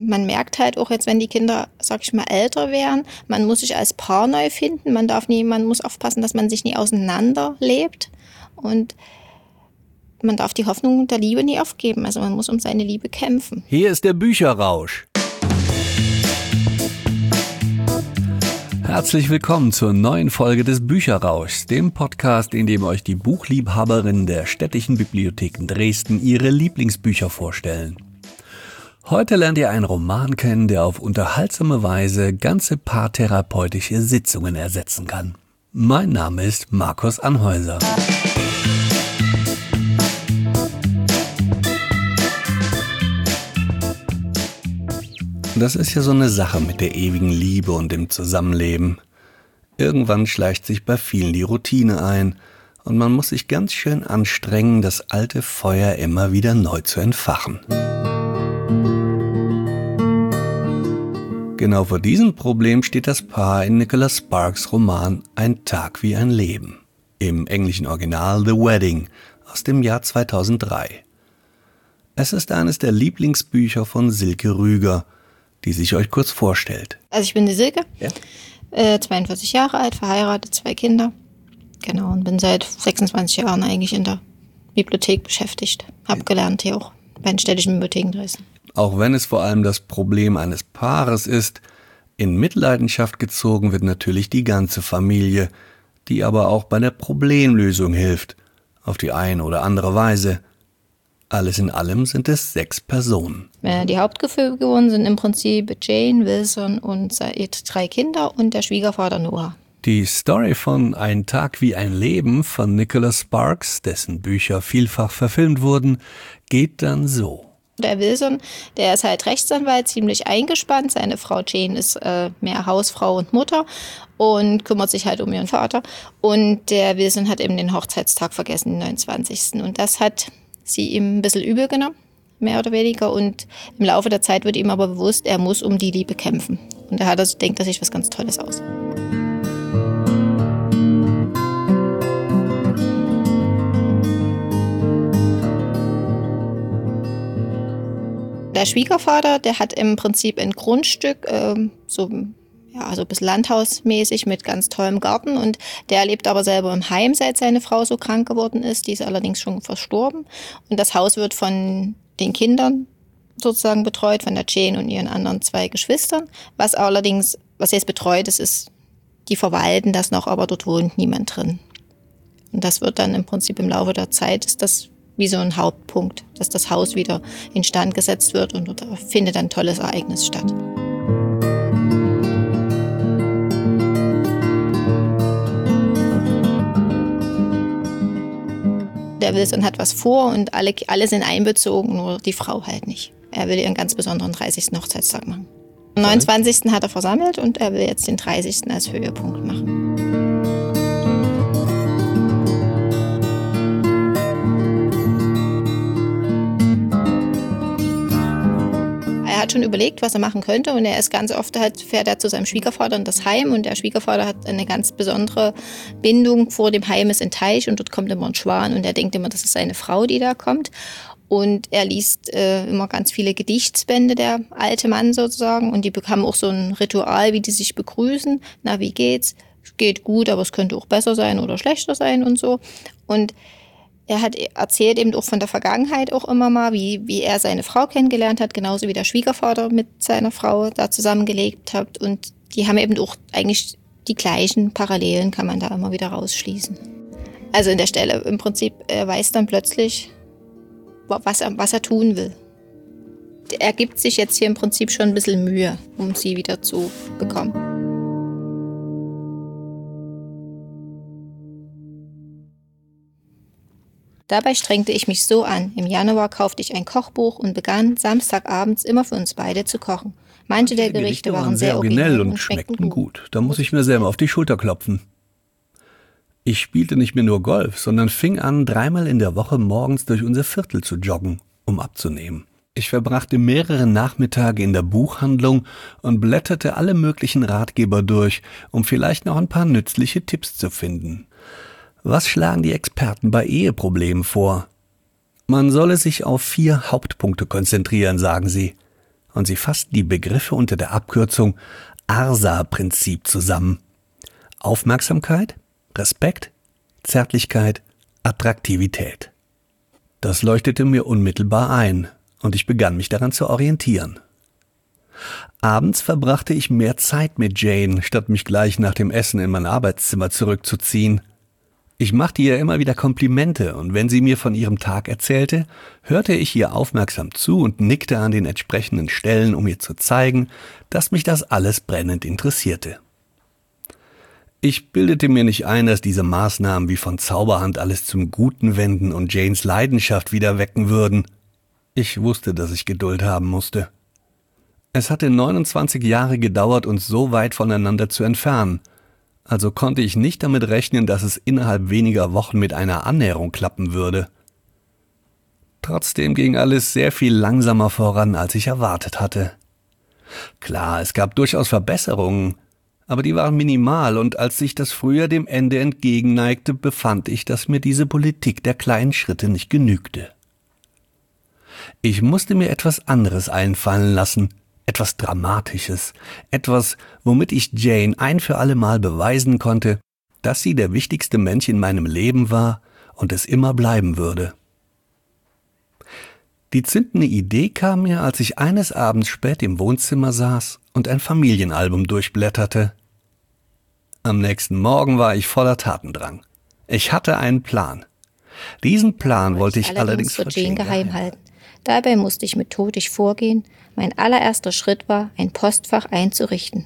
Man merkt halt auch jetzt, wenn die Kinder, sag ich mal, älter werden, man muss sich als Paar neu finden. Man muss aufpassen, dass man sich nie auseinanderlebt. Und man darf die Hoffnung der Liebe nie aufgeben. Also man muss um seine Liebe kämpfen. Hier ist der Bücherrausch. Herzlich willkommen zur neuen Folge des Bücherrauschs, dem Podcast, in dem euch die Buchliebhaberinnen der Städtischen Bibliotheken Dresden ihre Lieblingsbücher vorstellen. Heute lernt ihr einen Roman kennen, der auf unterhaltsame Weise ganze paartherapeutische Sitzungen ersetzen kann. Mein Name ist Markus Anhäuser. Das ist ja so eine Sache mit der ewigen Liebe und dem Zusammenleben. Irgendwann schleicht sich bei vielen die Routine ein und man muss sich ganz schön anstrengen, das alte Feuer immer wieder neu zu entfachen. Genau vor diesem Problem steht das Paar in Nicholas Sparks Roman Ein Tag wie ein Leben, im englischen Original The Wedding aus dem Jahr 2003. Es ist eines der Lieblingsbücher von Silke Rüger, die sich euch kurz vorstellt. Also ich bin die Silke, Ja. 42 Jahre alt, verheiratet, 2 Kinder. Genau, und bin seit 26 Jahren eigentlich in der Bibliothek beschäftigt. Hab gelernt hier auch bei den städtischen Bibliotheken Dresden. Auch wenn es vor allem das Problem eines Paares ist, in Mitleidenschaft gezogen wird natürlich die ganze Familie, die aber auch bei der Problemlösung hilft, auf die eine oder andere Weise. Alles in allem sind es 6 Personen. Die Hauptfiguren sind im Prinzip Jane, Wilson und 3 Kinder und der Schwiegervater Noah. Die Story von Ein Tag wie ein Leben von Nicholas Sparks, dessen Bücher vielfach verfilmt wurden, geht dann so. Der Wilson, der ist halt Rechtsanwalt, ziemlich eingespannt. Seine Frau Jane ist mehr Hausfrau und Mutter und kümmert sich halt um ihren Vater. Und der Wilson hat eben den Hochzeitstag vergessen, den 29. Und das hat sie ihm ein bisschen übel genommen, mehr oder weniger. Und im Laufe der Zeit wird ihm aber bewusst, er muss um die Liebe kämpfen. Und denkt er sich was ganz Tolles aus. Der Schwiegervater, der hat im Prinzip ein Grundstück, so ein bisschen landhausmäßig mit ganz tollem Garten. Und der lebt aber selber im Heim, seit seine Frau so krank geworden ist. Die ist allerdings schon verstorben. Und das Haus wird von den Kindern sozusagen betreut, von der Jane und ihren anderen 2 Geschwistern. Was jetzt betreut ist, die verwalten das noch, aber dort wohnt niemand drin. Und das wird dann im Prinzip im Laufe der Zeit, ist das wie so ein Hauptpunkt, dass das Haus wieder instand gesetzt wird und dort findet ein tolles Ereignis statt. Der Wilson hat was vor und alle sind einbezogen, nur die Frau halt nicht. Er will ihren ganz besonderen 30. Hochzeitstag machen. Am 29. hat er versammelt und er will jetzt den 30. als Höhepunkt machen. Er hat schon überlegt, was er machen könnte und er ist ganz oft fährt er zu seinem Schwiegervater in das Heim und der Schwiegervater hat eine ganz besondere Bindung. Vor dem Heim ist ein Teich und dort kommt immer ein Schwan und er denkt immer, das ist seine Frau, die da kommt. Und er liest immer ganz viele Gedichtsbände, der alte Mann sozusagen, und die haben auch so ein Ritual, wie die sich begrüßen. Na, wie geht's? Es geht gut, aber es könnte auch besser sein oder schlechter sein und so. Und er hat erzählt eben auch von der Vergangenheit auch immer mal, wie er seine Frau kennengelernt hat, genauso wie der Schwiegervater mit seiner Frau da zusammengelebt hat. Und die haben eben auch eigentlich die gleichen Parallelen, kann man da immer wieder rausschließen. Also in der Stelle im Prinzip, er weiß dann plötzlich, was er tun will. Er gibt sich jetzt hier im Prinzip schon ein bisschen Mühe, um sie wieder zu bekommen. Dabei strengte ich mich so an. Im Januar kaufte ich ein Kochbuch und begann, samstagabends immer für uns beide zu kochen. Manche der Gerichte waren sehr originell und schmeckten gut. Da muss ich mir selber auf die Schulter klopfen. Ich spielte nicht mehr nur Golf, sondern fing an, 3-mal in der Woche morgens durch unser Viertel zu joggen, um abzunehmen. Ich verbrachte mehrere Nachmittage in der Buchhandlung und blätterte alle möglichen Ratgeber durch, um vielleicht noch ein paar nützliche Tipps zu finden. Was schlagen die Experten bei Eheproblemen vor? Man solle sich auf 4 Hauptpunkte konzentrieren, sagen sie. und sie fasst die Begriffe unter der Abkürzung ARSA-Prinzip zusammen. Aufmerksamkeit, Respekt, Zärtlichkeit, Attraktivität. Das leuchtete mir unmittelbar ein und ich begann mich daran zu orientieren. Abends verbrachte ich mehr Zeit mit Jane, statt mich gleich nach dem Essen in mein Arbeitszimmer zurückzuziehen. Ich machte ihr immer wieder Komplimente und wenn sie mir von ihrem Tag erzählte, hörte ich ihr aufmerksam zu und nickte an den entsprechenden Stellen, um ihr zu zeigen, dass mich das alles brennend interessierte. Ich bildete mir nicht ein, dass diese Maßnahmen wie von Zauberhand alles zum Guten wenden und Janes Leidenschaft wieder wecken würden. Ich wusste, dass ich Geduld haben musste. Es hatte 29 Jahre gedauert, uns so weit voneinander zu entfernen. Also konnte ich nicht damit rechnen, dass es innerhalb weniger Wochen mit einer Annäherung klappen würde. Trotzdem ging alles sehr viel langsamer voran, als ich erwartet hatte. Klar, es gab durchaus Verbesserungen, aber die waren minimal und als sich das Frühjahr dem Ende entgegenneigte, befand ich, dass mir diese Politik der kleinen Schritte nicht genügte. Ich musste mir etwas anderes einfallen lassen, etwas Dramatisches, etwas, womit ich Jane ein für alle Mal beweisen konnte, dass sie der wichtigste Mensch in meinem Leben war und es immer bleiben würde. Die zündende Idee kam mir, als ich eines Abends spät im Wohnzimmer saß und ein Familienalbum durchblätterte. Am nächsten Morgen war ich voller Tatendrang. Ich hatte einen Plan. Diesen Plan wollte ich allerdings vor Jane geheim halten. Dabei musste ich methodisch vorgehen. Mein allererster Schritt war, ein Postfach einzurichten.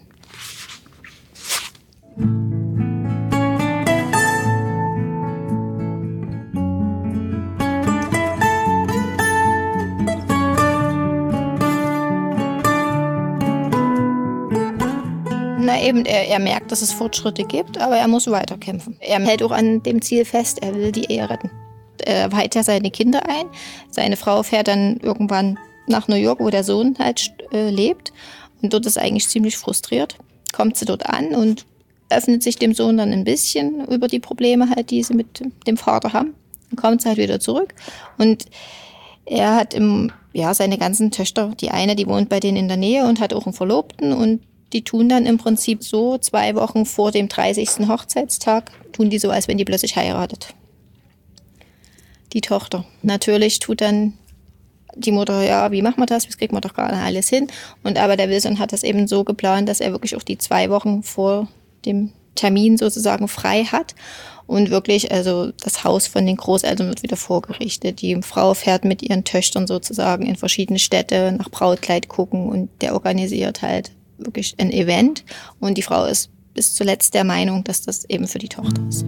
Na eben, er merkt, dass es Fortschritte gibt, aber er muss weiterkämpfen. Er hält auch an dem Ziel fest, er will die Ehe retten. Er weiht ja seine Kinder ein. Seine Frau fährt dann irgendwann nach New York, wo der Sohn halt lebt. Und dort ist eigentlich ziemlich frustriert. Kommt sie dort an und öffnet sich dem Sohn dann ein bisschen über die Probleme halt, die sie mit dem Vater haben. Dann kommt sie halt wieder zurück. Und er hat seine ganzen Töchter, die eine, die wohnt bei denen in der Nähe und hat auch einen Verlobten. Und die tun dann im Prinzip so 2 Wochen vor dem 30. Hochzeitstag, tun die so, als wenn die plötzlich heiratet. Die Tochter. Natürlich tut dann die Mutter, ja, wie machen wir das? Das kriegen wir doch gerade alles hin. Aber der Wilson hat das eben so geplant, dass er wirklich auch die 2 Wochen vor dem Termin sozusagen frei hat. Und wirklich, also das Haus von den Großeltern wird wieder vorgerichtet. Die Frau fährt mit ihren Töchtern sozusagen in verschiedene Städte nach Brautkleid gucken und der organisiert halt wirklich ein Event. Und die Frau ist bis zuletzt der Meinung, dass das eben für die Tochter ist.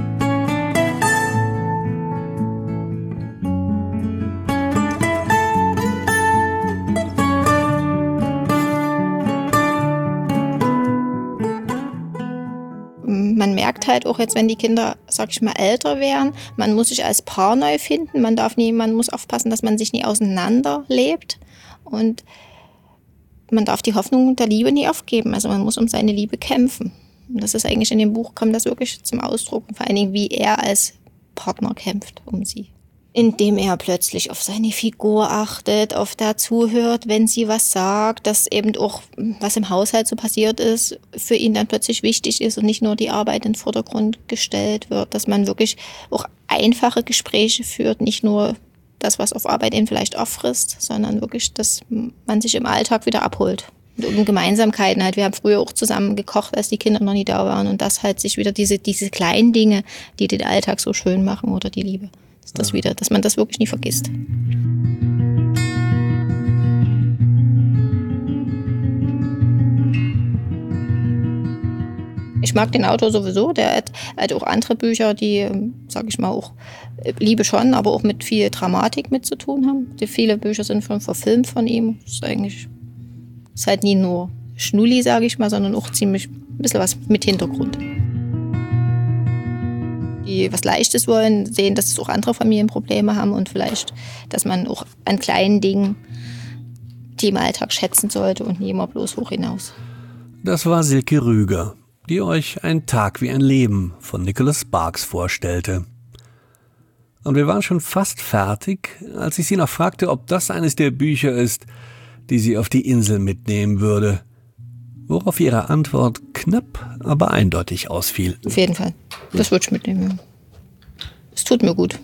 Man merkt halt auch jetzt, wenn die Kinder, sag ich mal, älter wären, man muss sich als Paar neu finden. Man muss aufpassen, dass man sich nie auseinanderlebt. Und man darf die Hoffnung der Liebe nie aufgeben. Also man muss um seine Liebe kämpfen. Und das ist eigentlich in dem Buch, kommt das wirklich zum Ausdruck. Vor allen Dingen, wie er als Partner kämpft um sie. Indem er plötzlich auf seine Figur achtet, auf da zuhört, wenn sie was sagt, dass eben auch, was im Haushalt so passiert ist, für ihn dann plötzlich wichtig ist und nicht nur die Arbeit in den Vordergrund gestellt wird, dass man wirklich auch einfache Gespräche führt, nicht nur das, was auf Arbeit ihn vielleicht auffrisst, sondern wirklich, dass man sich im Alltag wieder abholt. Und um Gemeinsamkeiten halt, wir haben früher auch zusammen gekocht, als die Kinder noch nie da waren und das halt sich wieder diese kleinen Dinge, die den Alltag so schön machen oder die Liebe. Dass man das wirklich nie vergisst. Ich mag den Autor sowieso, der hat auch andere Bücher, die, sag ich mal, auch Liebe schon, aber auch mit viel Dramatik mit zu tun haben. Viele Bücher sind schon verfilmt von ihm. Ist halt nie nur Schnulli, sage ich mal, sondern auch ziemlich ein bisschen was mit Hintergrund. Die was Leichtes wollen, sehen, dass es auch andere Familien Probleme haben und vielleicht, dass man auch an kleinen Dingen die im Alltag schätzen sollte und nie immer bloß hoch hinaus. Das war Silke Rüger, die euch Ein Tag wie ein Leben von Nicholas Sparks vorstellte. Und wir waren schon fast fertig, als ich sie noch fragte, ob das eines der Bücher ist, die sie auf die Insel mitnehmen würde. Worauf ihre Antwort knapp, aber eindeutig ausfiel. Auf jeden Fall. Das würde ich mitnehmen. Ja. Es tut mir gut.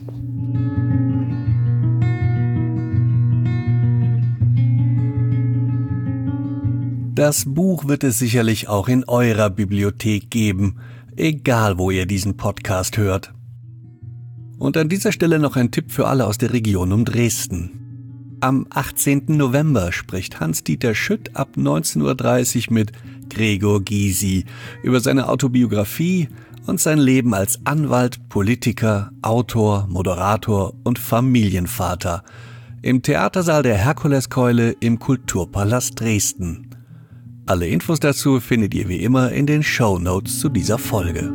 Das Buch wird es sicherlich auch in eurer Bibliothek geben, egal wo ihr diesen Podcast hört. Und an dieser Stelle noch ein Tipp für alle aus der Region um Dresden. Am 18. November spricht Hans-Dieter Schütt ab 19:30 Uhr mit Gregor Gysi über seine Autobiografie und sein Leben als Anwalt, Politiker, Autor, Moderator und Familienvater im Theatersaal der Herkuleskeule im Kulturpalast Dresden. Alle Infos dazu findet ihr wie immer in den Shownotes zu dieser Folge.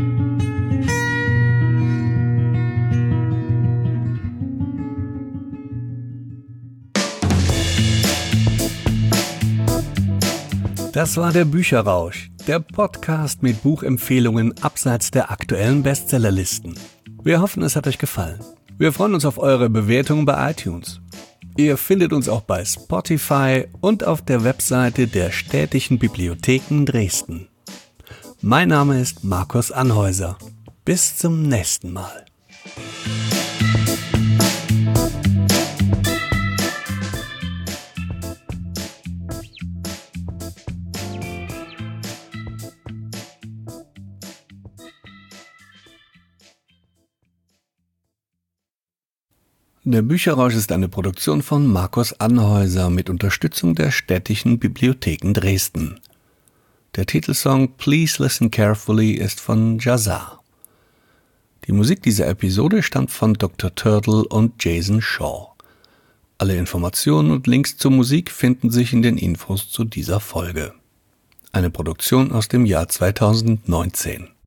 Das war der Bücherrausch, der Podcast mit Buchempfehlungen abseits der aktuellen Bestsellerlisten. Wir hoffen, es hat euch gefallen. Wir freuen uns auf eure Bewertungen bei iTunes. Ihr findet uns auch bei Spotify und auf der Webseite der Städtischen Bibliotheken Dresden. Mein Name ist Markus Anhäuser. Bis zum nächsten Mal. Der Bücherrausch ist eine Produktion von Markus Anhäuser mit Unterstützung der Städtischen Bibliotheken Dresden. Der Titelsong Please Listen Carefully ist von Jazar. Die Musik dieser Episode stammt von Dr. Turtle und Jason Shaw. Alle Informationen und Links zur Musik finden sich in den Infos zu dieser Folge. Eine Produktion aus dem Jahr 2019.